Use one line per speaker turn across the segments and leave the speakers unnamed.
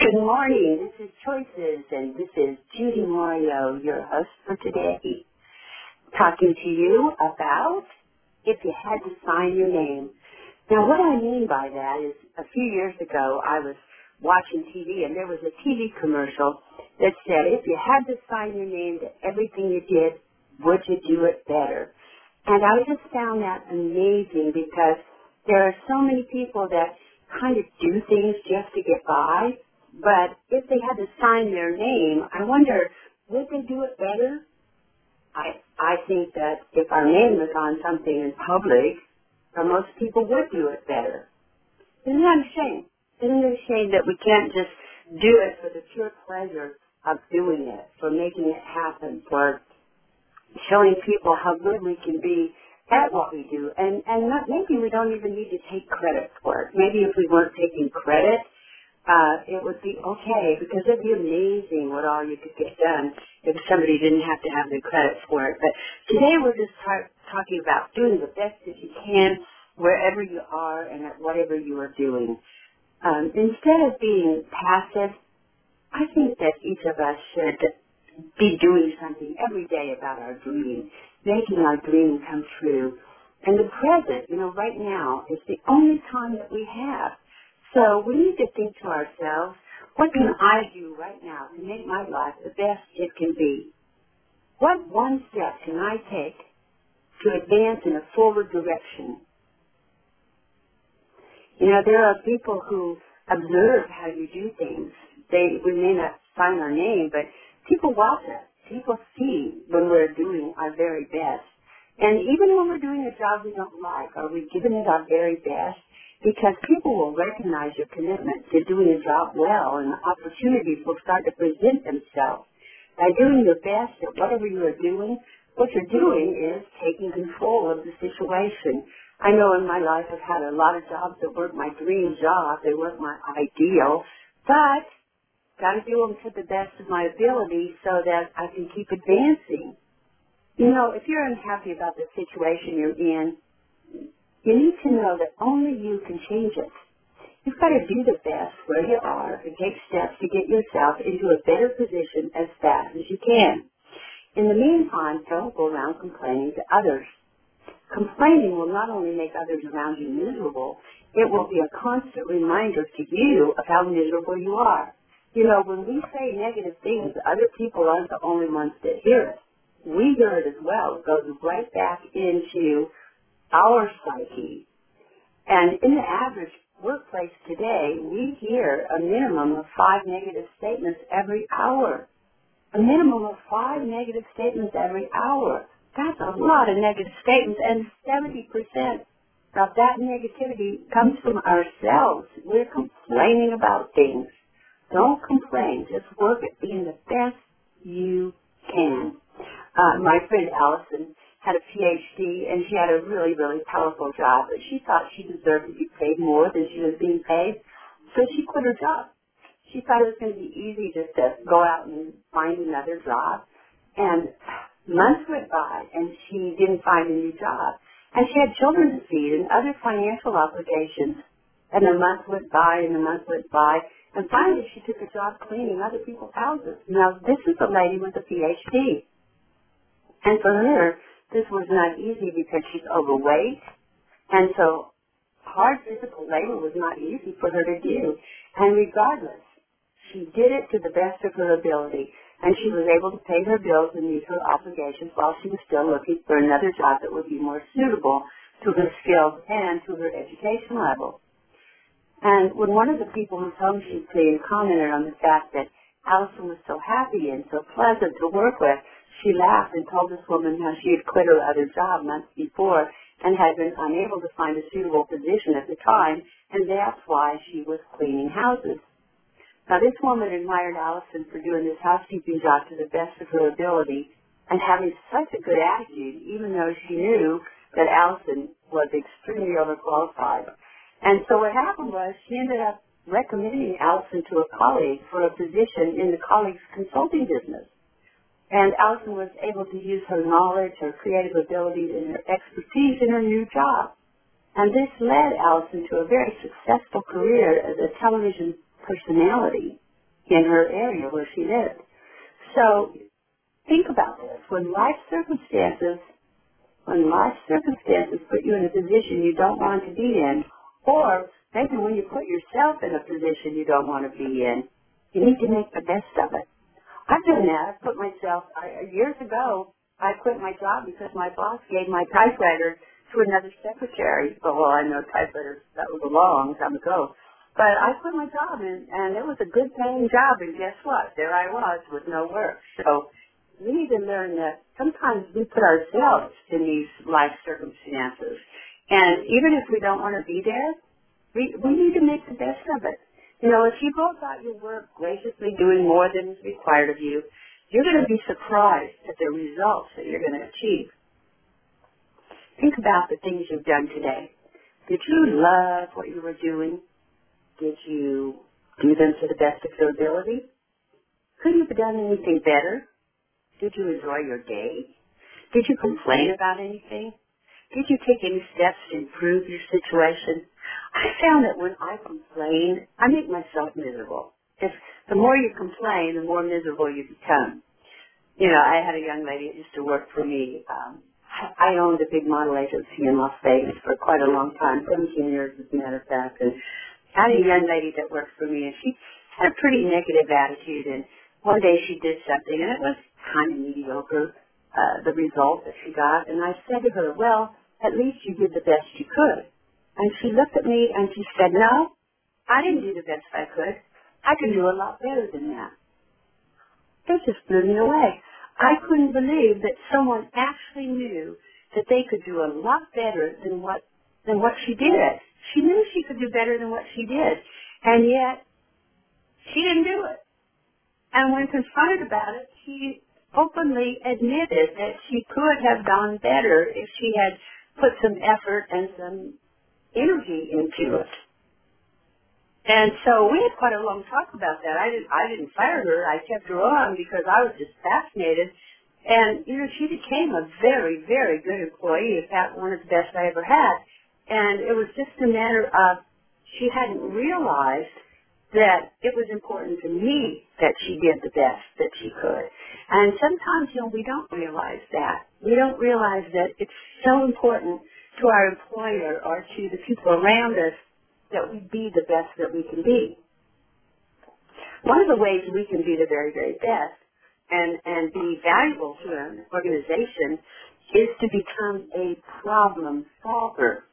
Good morning. This is Choices, and this is Judy Mario, your host for today, talking to you about if you had to sign your name. Now, what I mean by that is a few years ago, I was watching TV, and there was a TV commercial that said, if you had to sign your name to everything you did, would you do it better? And I just found that amazing because there are so many people that kind of do things just to get by. But if they had to sign their name, I wonder, would they do it better? I think that if our name was on something in public, most people would do it better. Isn't that a shame? Isn't it a shame that we can't just do it for the pure pleasure of doing it, for making it happen, for showing people how good we can be at what we do? And maybe we don't even need to take credit for it. Maybe if we weren't taking credit, it would be okay, because it'd be amazing what all you could get done if somebody didn't have to have the credit for it. But today we're just talking about doing the best that you can wherever you are and at whatever you are doing. Instead of being passive, I think that each of us should be doing something every day about our dream, making our dream come true. And the present, right now, is the only time that we have. So we need to think to ourselves, what can I do right now to make my life the best it can be? What one step can I take to advance in a forward direction? There are people who observe how you do things. We may not sign our name, but people watch us. People see when we're doing our very best. And even when we're doing a job we don't like, are we giving it our very best? Because people will recognize your commitment to doing a job well, and opportunities will start to present themselves. By doing your best at whatever you are doing, what you're doing is taking control of the situation. I know in my life I've had a lot of jobs that weren't my dream job. They weren't my ideal, but got to do them to the best of my ability so that I can keep advancing. If you're unhappy about the situation you're in, you need to know that only you can change it. You've got to do the best where you are and take steps to get yourself into a better position as fast as you can. In the meantime, don't go around complaining to others. Complaining will not only make others around you miserable, it will be a constant reminder to you of how miserable you are. When we say negative things, other people aren't the only ones that hear it. We hear it as well. It goes right back into our psyche. And in the average workplace today, we hear a minimum of 5 negative statements every hour. A minimum of 5 negative statements every hour. That's a lot of negative statements, and 70% of that negativity comes from ourselves. We're complaining about things. Don't complain. Just work at being the best you can. My friend Allison had a PhD, and she had a really, really powerful job, but she thought she deserved to be paid more than she was being paid, so she quit her job. She thought it was going to be easy just to go out and find another job, and months went by, and she didn't find a new job, and she had children to feed and other financial obligations, and the month went by, and the month went by, and finally she took a job cleaning other people's houses. Now, this is a lady with a PhD, and for her, this was not easy because she's overweight, and so hard physical labor was not easy for her to do. And regardless, she did it to the best of her ability, and she was able to pay her bills and meet her obligations while she was still looking for another job that would be more suitable to her skills and to her education level. And when one of the people whose home she'd cleaned commented on the fact that Allison was so happy and so pleasant to work with, she laughed and told this woman how she had quit her other job months before and had been unable to find a suitable position at the time, and that's why she was cleaning houses. Now, this woman admired Allison for doing this housekeeping job to the best of her ability and having such a good attitude, even though she knew that Allison was extremely overqualified. And so what happened was she ended up recommending Allison to a colleague for a position in the colleague's consulting business. And Allison was able to use her knowledge, her creative abilities, and her expertise in her new job. And this led Allison to a very successful career as a television personality. in her area where she lived. So think about this. When life circumstances put you in a position you don't want to be in, or maybe when you put yourself in a position you don't want to be in, you need to make the best of it. I've done that. Years ago, I quit my job because my boss gave my typewriter to another secretary. Well, I know typewriters, that was a long time ago. But I quit my job, and it was a good paying job, and guess what? There I was with no work. So we need to learn that sometimes we put ourselves in these life circumstances. And even if we don't want to be there, we need to make the best of it. You know, if you go about your work graciously doing more than is required of you, you're going to be surprised at the results that you're going to achieve. Think about the things you've done today. Did you love what you were doing? Did you do them to the best of your ability? Could you have done anything better? Did you enjoy your day? Did you complain about anything? Did you take any steps to improve your situation? I found that when I complain, I make myself miserable. If the more you complain, the more miserable you become. You know, I had a young lady that used to work for me. I owned a big model agency in Las Vegas for quite a long time, 17 years as a matter of fact. And I had a young lady that worked for me, and she had a pretty negative attitude. And one day she did something, and it was kind of mediocre, the result that she got. And I said to her, well, at least you did the best you could. And she looked at me and she said, no, I didn't do the best I could. I can do a lot better than that. It just blew me away. I couldn't believe that someone actually knew that they could do a lot better than what she did. She knew she could do better than what she did. And yet, she didn't do it. And when confronted about it, she openly admitted that she could have done better if she had put some effort and some energy into it. And so we had quite a long talk about that. I didn't fire her. I kept her on because I was just fascinated. And, you know, she became a very, very good employee. In fact, one of the best I ever had. And it was just a matter of she hadn't realized that it was important to me that she did the best that she could. And sometimes, you know, we don't realize that. We don't realize that it's so important to our employer or to the people around us that we be the best that we can be. One of the ways we can be the very, very best and be valuable to an organization is to become a problem solver.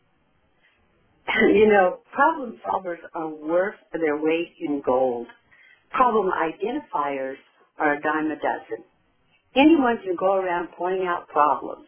You know, problem solvers are worth their weight in gold. Problem identifiers are a dime a dozen. Anyone can go around pointing out problems.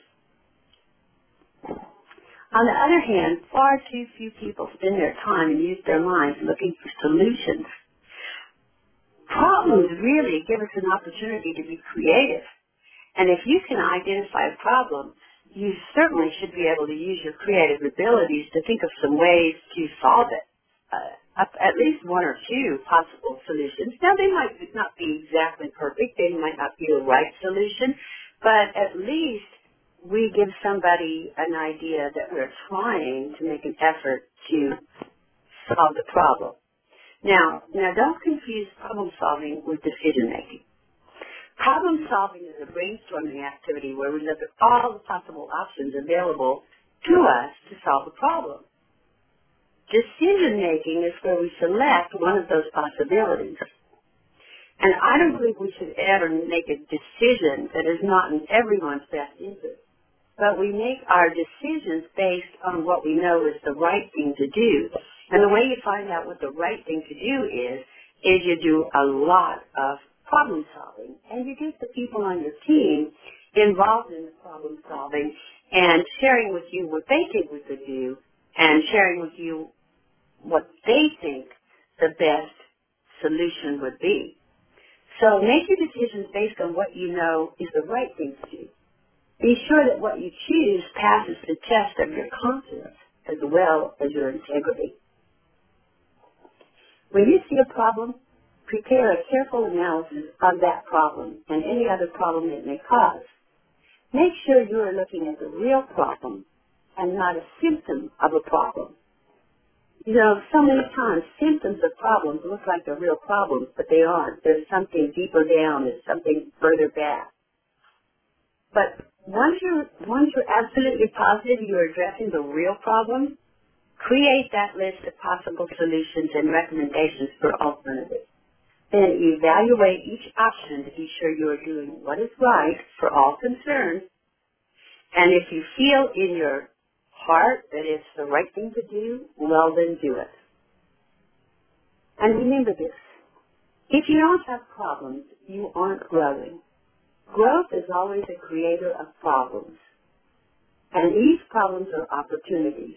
On the other hand, far too few people spend their time and use their minds looking for solutions. Problems really give us an opportunity to be creative. And if you can identify a problem, you certainly should be able to use your creative abilities to think of some ways to solve it. At least one or two possible solutions. Now, they might not be exactly perfect. They might not be the right solution. But at least we give somebody an idea that we're trying to make an effort to solve the problem. Now don't confuse problem solving with decision making. Problem solving is a brainstorming activity where we look at all the possible options available to us to solve a problem. Decision making is where we select one of those possibilities. And I don't believe we should ever make a decision that is not in everyone's best interest. But we make our decisions based on what we know is the right thing to do. And the way you find out what the right thing to do is you do a lot of problem solving. And you get the people on your team involved in the problem solving and sharing with you what they think we could do and sharing with you what they think the best solution would be. So make your decisions based on what you know is the right thing to do. Be sure that what you choose passes the test of your confidence as well as your integrity. When you see a problem, prepare a careful analysis of that problem and any other problem it may cause. Make sure you are looking at the real problem and not a symptom of a problem. You know, so many times symptoms of problems look like they're real problems, but they aren't. There's something deeper down. There's something further back. But once you're absolutely positive you're addressing the real problem, create that list of possible solutions and recommendations for alternatives. Then evaluate each option to be sure you are doing what is right for all concerned. And if you feel in your heart that it's the right thing to do, well then do it. And remember this, if you don't have problems, you aren't growing. Growth is always a creator of problems. And these problems are opportunities.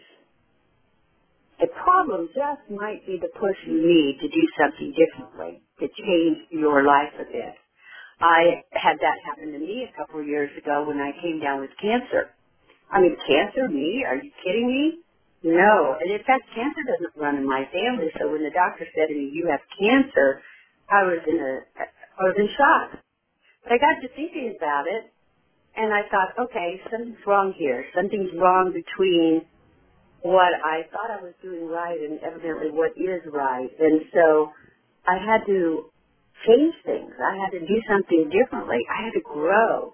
A problem just might be the push you need to do something differently, to change your life a bit. I had that happen to me a couple of years ago when I came down with cancer. I mean, cancer, me? Are you kidding me? No. And in fact, cancer doesn't run in my family, so when the doctor said to me, you have cancer, I was in shock. But I got to thinking about it, and I thought, okay, something's wrong here. Something's wrong between what I thought I was doing right and evidently what is right. And so I had to change things. I had to do something differently. I had to grow.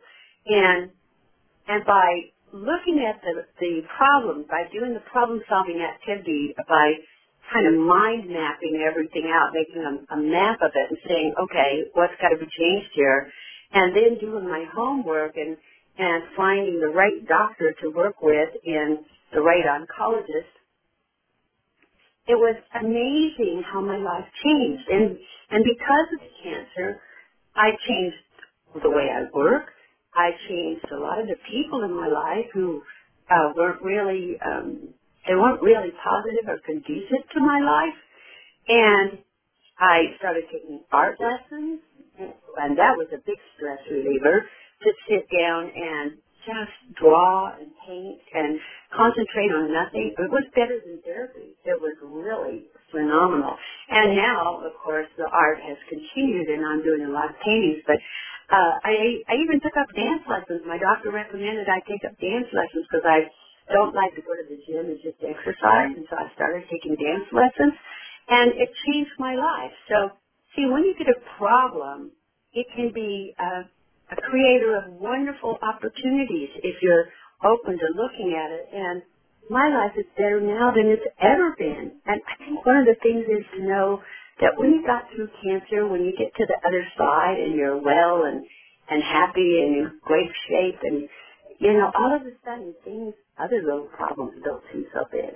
And by looking at the problem, by doing the problem-solving activity, by kind of mind mapping everything out, making a map of it and saying, okay, what's got to be changed here, and then doing my homework and finding the right doctor to work with and the right oncologist, it was amazing how my life changed. And because of the cancer, I changed the way I work. I changed a lot of the people in my life who weren't really, they weren't really positive or conducive to my life. And I started taking art lessons, and that was a big stress reliever, to sit down and just draw and paint and concentrate on nothing. It was better than therapy. It was really phenomenal. And now, of course, the art has continued, and I'm doing a lot of paintings, but I even took up dance lessons. My doctor recommended I take up dance lessons because I don't like to go to the gym and just exercise, and so I started taking dance lessons, and it changed my life. So, see, when you get a problem, it can be a creator of wonderful opportunities if you're open to looking at it. And my life is better now than it's ever been. And I think one of the things is to know that when you got through cancer, when you get to the other side and you're well and happy and in great shape, and, you know, all of a sudden things, other little problems don't seem so big.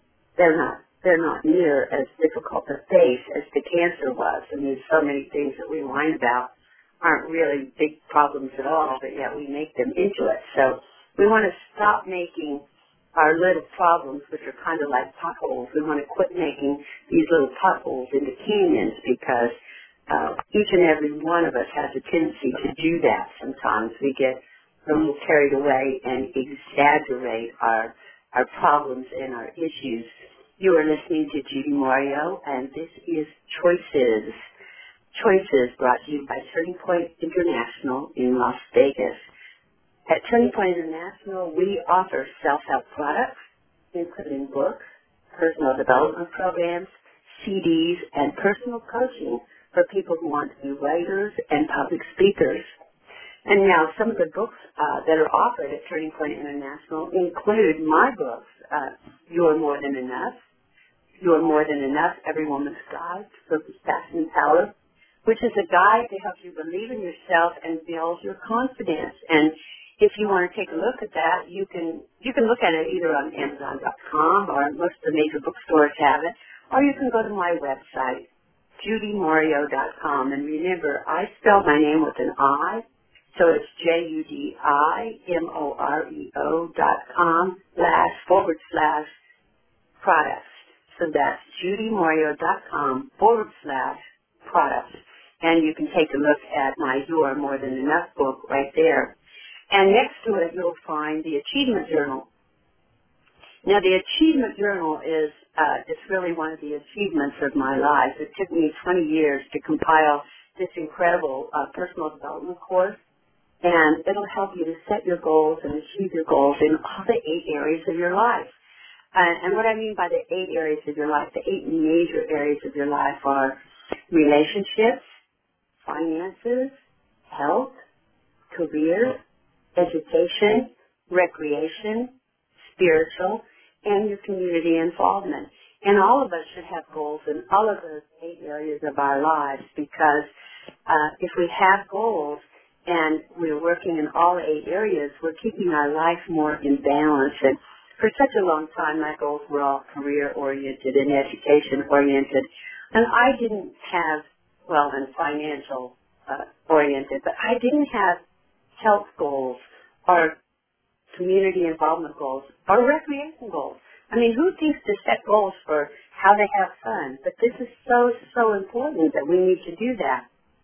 They're not near as difficult to face as the cancer was. And there's so many things that we whine about aren't really big problems at all, but yet we make them into it. So we want to stop making our little problems, which are kind of like potholes. We want to quit making these little potholes into canyons, because each and every one of us has a tendency to do that sometimes. We get a little carried away and exaggerate our problems and our issues. You are listening to Judy Mario, and this is Choices. Choices, brought to you by Turning Point International in Las Vegas. At Turning Point International, we offer self-help products, including books, personal development programs, CDs, and personal coaching for people who want to be writers and public speakers. And now some of the books that are offered at Turning Point International include my books, You Are More Than Enough, You Are More Than Enough, Every Woman's Guide to Purpose, Passion, and Power, which is a guide to help you believe in yourself and build your confidence. And if you want to take a look at that, you can look at it either on Amazon.com, or most of the major bookstores have it, or you can go to my website, judymorio.com. And remember, I spell my name with an I, so it's JUDIMOREO.com//products. So that's judymorio.com/products. And you can take a look at my You Are More Than Enough book right there. And next to it, you'll find the Achievement Journal. Now, the Achievement Journal is it's really one of the achievements of my life. It took me 20 years to compile this incredible personal development course, and it'll help you to set your goals and achieve your goals in all the 8 areas of your life. And what I mean by the 8 areas of your life, the 8 major areas of your life are relationships, finances, health, career, education, recreation, spiritual, and your community involvement. And all of us should have goals in all of those 8 areas of our lives because if we have goals and we're working in all 8 areas, we're keeping our life more in balance. And for such a long time, my goals were all career-oriented and education-oriented. And I didn't have, well, and financial-oriented, but I didn't have health goals or community involvement goals or recreation goals. I mean, who thinks to set goals for how to have fun? But this is so, so important that we need to do that.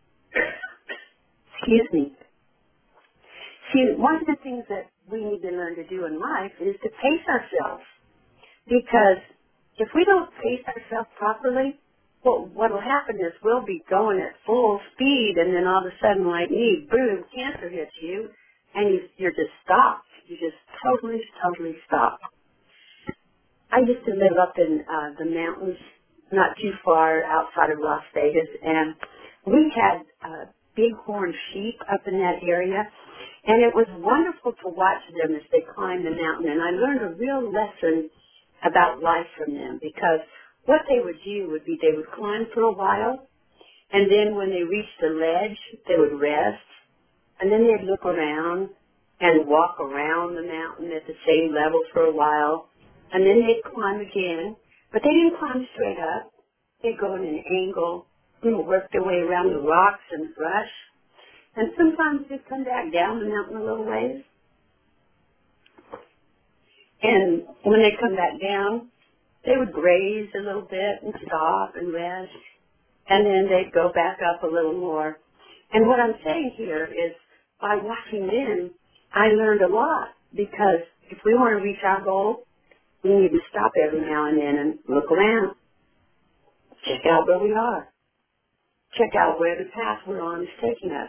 Excuse me. See, one of the things that we need to learn to do in life is to pace ourselves. Because if we don't pace ourselves properly, well, what will happen is we'll be going at full speed, and then all of a sudden, like me, boom, cancer hits you, and you're just stopped. You just totally, totally stop. I used to live up in the mountains, not too far outside of Las Vegas, and we had bighorn sheep up in that area, and it was wonderful to watch them as they climbed the mountain, and I learned a real lesson about life from them, because what they would do would be they would climb for a while, and then when they reached the ledge, they would rest, and then they'd look around and walk around the mountain at the same level for a while, and then they'd climb again, but they didn't climb straight up. They'd go in an angle, work their way around the rocks and brush, and sometimes they'd come back down the mountain a little ways. And when they come back down, they would graze a little bit and stop and rest, and then they'd go back up a little more. And what I'm saying here is, by watching them, I learned a lot, because if we want to reach our goal, we need to stop every now and then and look around. Check out where we are. Check out where the path we're on is taking us.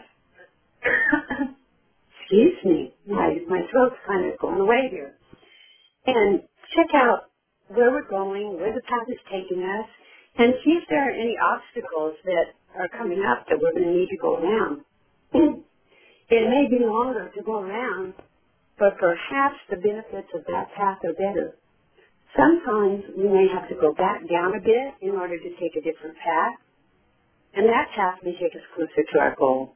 Excuse me, my throat's kind of going away here. And check out where we're going, where the path is taking us, and see if there are any obstacles that are coming up that we're going to need to go around. It may be longer to go around, but perhaps the benefits of that path are better. Sometimes we may have to go back down a bit in order to take a different path, and that path may take us closer to our goal.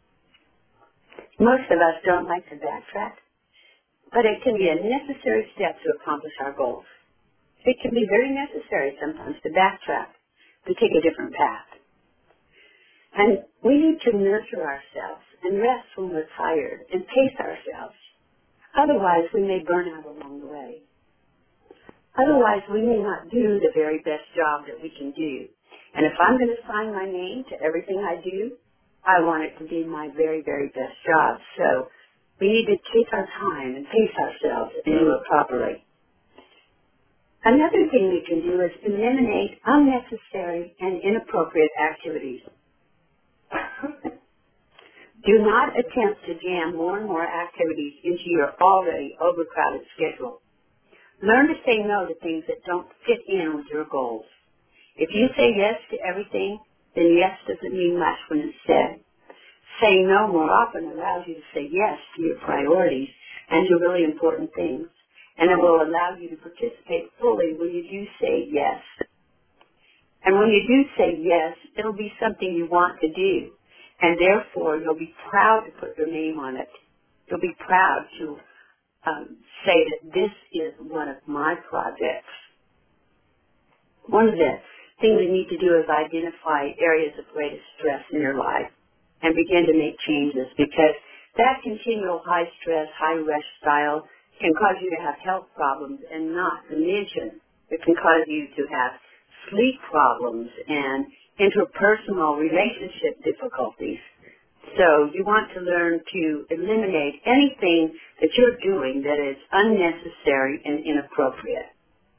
Most of us don't like to backtrack, but it can be a necessary step to accomplish our goals. It can be very necessary sometimes to backtrack, to take a different path. And we need to nurture ourselves and rest when we're tired and pace ourselves. Otherwise, we may burn out along the way. Otherwise, we may not do the very best job that we can do. And if I'm going to sign my name to everything I do, I want it to be my very, very best job. So we need to take our time and pace ourselves and do it properly. Another thing we can do is eliminate unnecessary and inappropriate activities. Do not attempt to jam more and more activities into your already overcrowded schedule. Learn to say no to things that don't fit in with your goals. If you say yes to everything, then yes doesn't mean much when it's said. Saying no more often allows you to say yes to your priorities and to really important things, and it will allow you to participate fully when you do say yes. And when you do say yes, it'll be something you want to do, and therefore you'll be proud to put your name on it. You'll be proud to say that this is one of my projects. One of the things you need to do is identify areas of greatest stress in your life and begin to make changes, because that continual high stress, high rush style can cause you to have health problems, and not to mention it can cause you to have sleep problems and interpersonal relationship difficulties. So you want to learn to eliminate anything that you're doing that is unnecessary and inappropriate.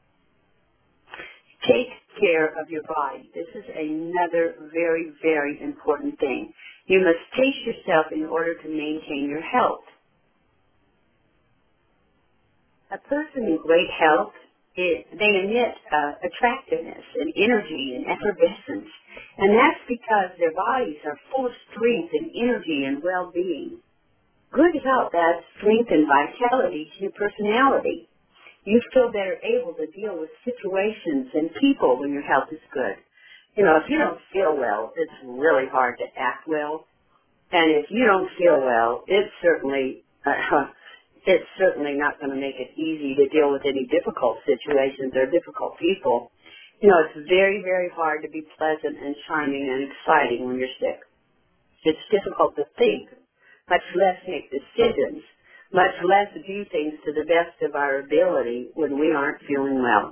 Take care of your body. This is another very, very important thing. You must pace yourself in order to maintain your health. A person in great health they emit attractiveness and energy and effervescence. And that's because their bodies are full of strength and energy and well-being. Good health adds strength and vitality to your personality. You feel better able to deal with situations and people when your health is good. You know, if you don't feel well, it's really hard to act well. And if you don't feel well, it's certainly not going to make it easy to deal with any difficult situations or difficult people. You know, it's very, very hard to be pleasant and charming and exciting when you're sick. It's difficult to think, much less make decisions, much less do things to the best of our ability when we aren't feeling well.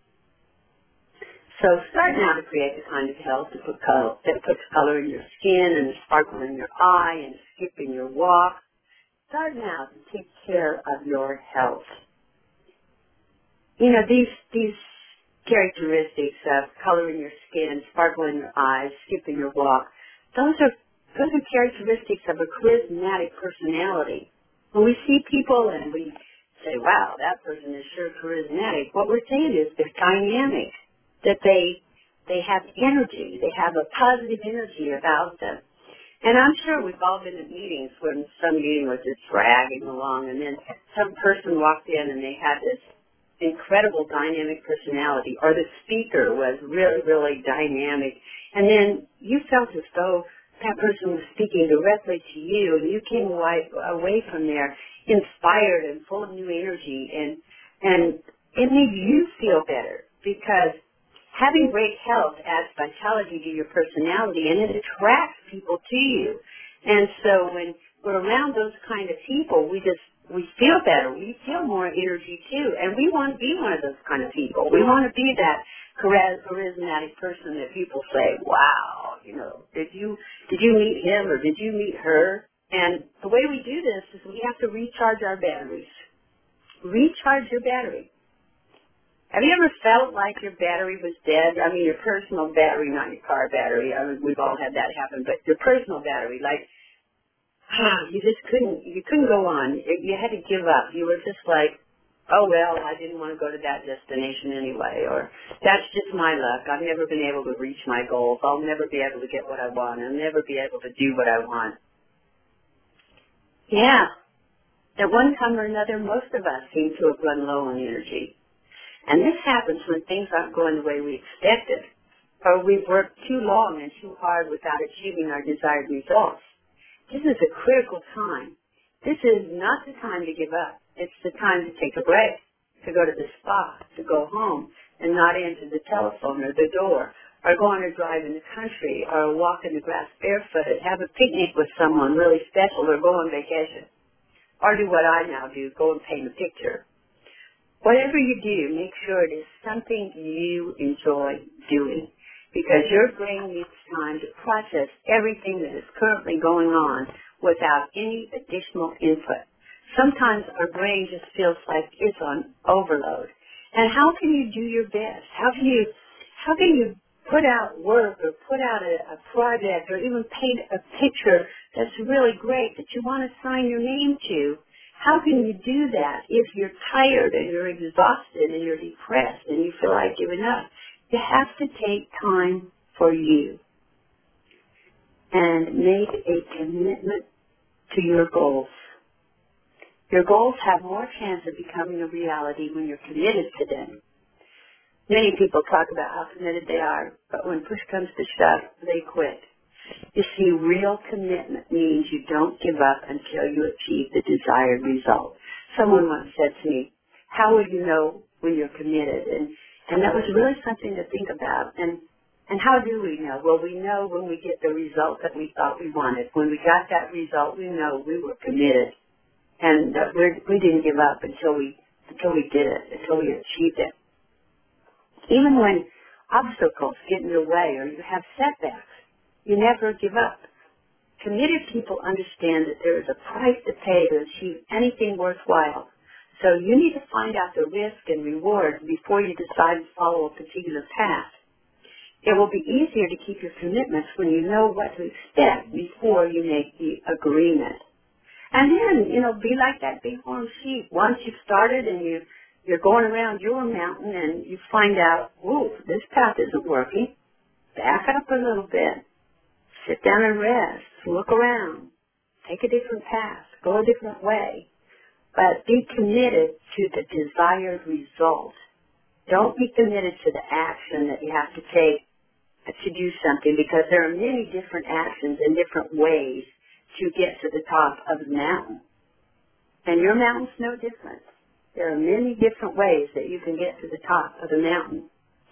So start now to create the kind of health that puts color in your skin and a sparkle in your eye and a skip in your walk. Start now to take care of your health. You know, these characteristics of color in your skin, sparkle in your eyes, skip in your walk, those are characteristics of a charismatic personality. When we see people and we say, wow, that person is sure charismatic, what we're saying is they're dynamic, that they have energy, they have a positive energy about them. And I'm sure we've all been at meetings when some meeting was just dragging along and then some person walked in and they had this incredible dynamic personality, or the speaker was really, really dynamic. And then you felt as though that person was speaking directly to you and you came away from there inspired and full of new energy, and it made you feel better because having great health adds vitality to your personality, and it attracts people to you. And so when we're around those kind of people, we feel better. We feel more energy too, and we want to be one of those kind of people. We want to be that charismatic person that people say, "Wow, you know, did you meet him or did you meet her?" And the way we do this is we have to recharge our batteries. Recharge your battery. Have you ever felt like your battery was dead? I mean, your personal battery, not your car battery. I mean, we've all had that happen, but your personal battery, like, you couldn't go on. You had to give up. You were just like, oh, well, I didn't want to go to that destination anyway, or that's just my luck. I've never been able to reach my goals. I'll never be able to get what I want. I'll never be able to do what I want. Yeah. At one time or another, most of us seem to have run low on energy. And this happens when things aren't going the way we expected, or we've worked too long and too hard without achieving our desired results. This is a critical time. This is not the time to give up. It's the time to take a break, to go to the spa, to go home and not answer the telephone or the door, or go on a drive in the country, or walk in the grass barefooted, have a picnic with someone really special, or go on vacation. Or do what I now do, go and paint a picture. Whatever you do, make sure it is something you enjoy doing, because your brain needs time to process everything that is currently going on without any additional input. Sometimes our brain just feels like it's on overload. And how can you do your best? How can you put out work or put out a project or even paint a picture that's really great that you want to sign your name to? How can you do that if you're tired and you're exhausted and you're depressed and you feel like giving up? You have to take time for you and make a commitment to your goals. Your goals have more chance of becoming a reality when you're committed to them. Many people talk about how committed they are, but when push comes to shove, they quit. You see, real commitment means you don't give up until you achieve the desired result. Someone once said to me, how will you know when you're committed? And that was really something to think about. And how do we know? Well, we know when we get the result that we thought we wanted. When we got that result, we know we were committed. And we didn't give up until we did it, until we achieved it. Even when obstacles get in your way or you have setbacks, you never give up. Committed people understand that there is a price to pay to achieve anything worthwhile. So you need to find out the risk and reward before you decide to follow a particular path. It will be easier to keep your commitments when you know what to expect before you make the agreement. And then, be like that bighorn sheep. Once you've started and you're going around your mountain and you find out, ooh, this path isn't working. Back up a little bit. Sit down and rest. Look around. Take a different path. Go a different way. But be committed to the desired result. Don't be committed to the action that you have to take to do something, because there are many different actions and different ways to get to the top of the mountain. And your mountain's no different. There are many different ways that you can get to the top of the mountain.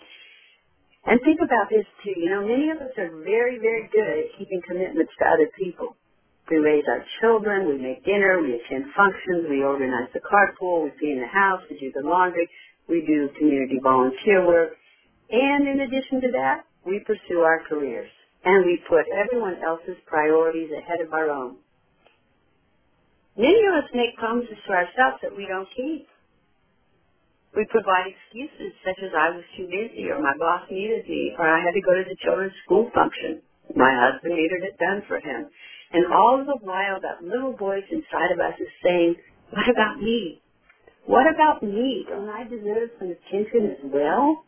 And think about this too. You know, many of us are very, very good at keeping commitments to other people. We raise our children, we make dinner, we attend functions, we organize the carpool, we clean the house, we do the laundry, we do community volunteer work. And in addition to that, we pursue our careers. And we put everyone else's priorities ahead of our own. Many of us make promises to ourselves that we don't keep. We provide excuses such as I was too busy, or my boss needed me, or I had to go to the children's school function. My husband needed it done for him. And all the while that little voice inside of us is saying, what about me? What about me? Don't I deserve some attention as well?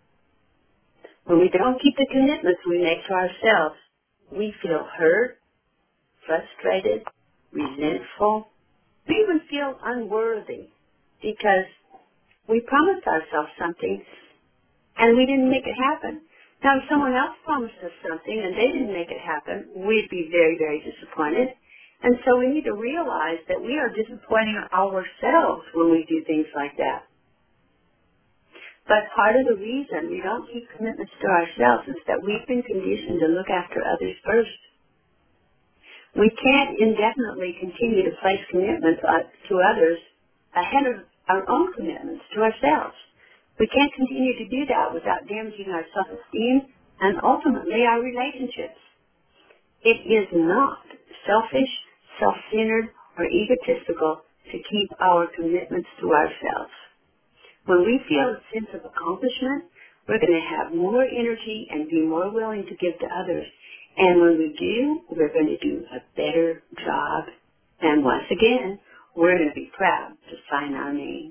When we don't keep the commitments we make to ourselves, we feel hurt, frustrated, resentful. We even feel unworthy because we promised ourselves something and we didn't make it happen. Now, if someone else promised us something and they didn't make it happen, we'd be very, very disappointed. And so we need to realize that we are disappointing ourselves when we do things like that. But part of the reason we don't keep commitments to ourselves is that we've been conditioned to look after others first. We can't indefinitely continue to place commitments to others ahead of our own commitments to ourselves. We can't continue to do that without damaging our self-esteem and ultimately our relationships. It is not selfish, self-centered, or egotistical to keep our commitments to ourselves. When we feel a sense of accomplishment, we're going to have more energy and be more willing to give to others. And when we do, we're going to do a better job. And once again, we're going to be proud to sign our name.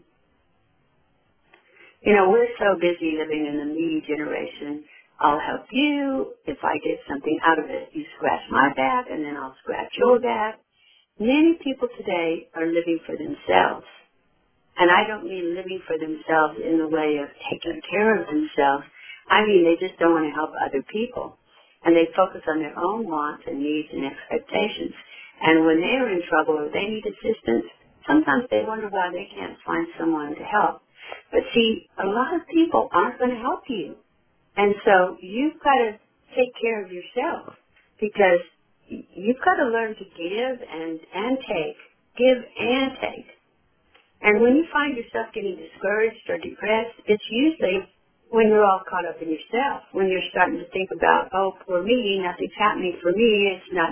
You know, we're so busy living in the me generation. I'll help you if I get something out of it. You scratch my back, and then I'll scratch your back. Many people today are living for themselves. And I don't mean living for themselves in the way of taking care of themselves. I mean they just don't want to help other people. And they focus on their own wants and needs and expectations. And when they are in trouble or they need assistance, sometimes they wonder why they can't find someone to help. But see, a lot of people aren't going to help you. And so you've got to take care of yourself, because you've got to learn to give and take. Give and take. And when you find yourself getting discouraged or depressed, it's usually when you're all caught up in yourself, when you're starting to think about, oh, poor me, nothing's happening for me, it's not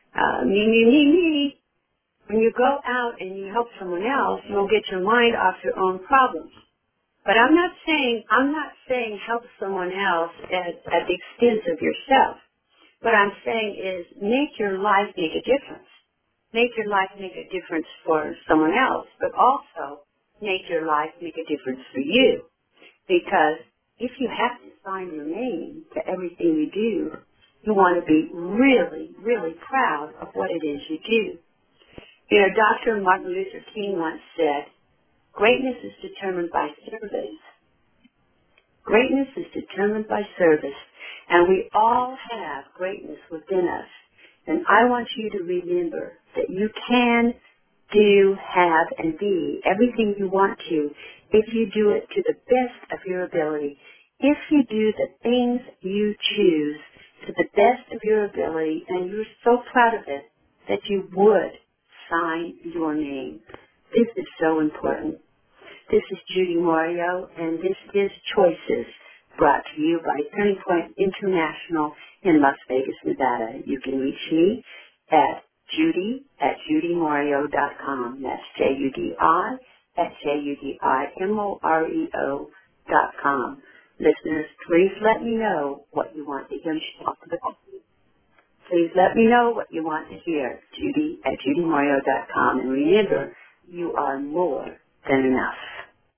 me. When you go out and you help someone else, you'll get your mind off your own problems. But I'm not saying help someone else at the expense of yourself. What I'm saying is make your life make a difference. Make your life make a difference for someone else, but also make your life make a difference for you. Because if you have to sign your name to everything you do, you want to be really, really proud of what it is you do. You know, Dr. Martin Luther King once said, greatness is determined by service. Greatness is determined by service, and we all have greatness within us. And I want you to remember that you can do, have, and be everything you want to if you do it to the best of your ability. If you do the things you choose to the best of your ability, and you're so proud of it that you would sign your name. This is so important. This is Judy Mario, and this is Choices, brought to you by Turning Point International in Las Vegas, Nevada. You can reach me at judy@judymario.com. That's JUDI@JUDIMOREO.com. Listeners, please let me know what you want to hear me talk about. Please let me know what you want to hear. Judy@judymario.com. And remember, you are more than enough.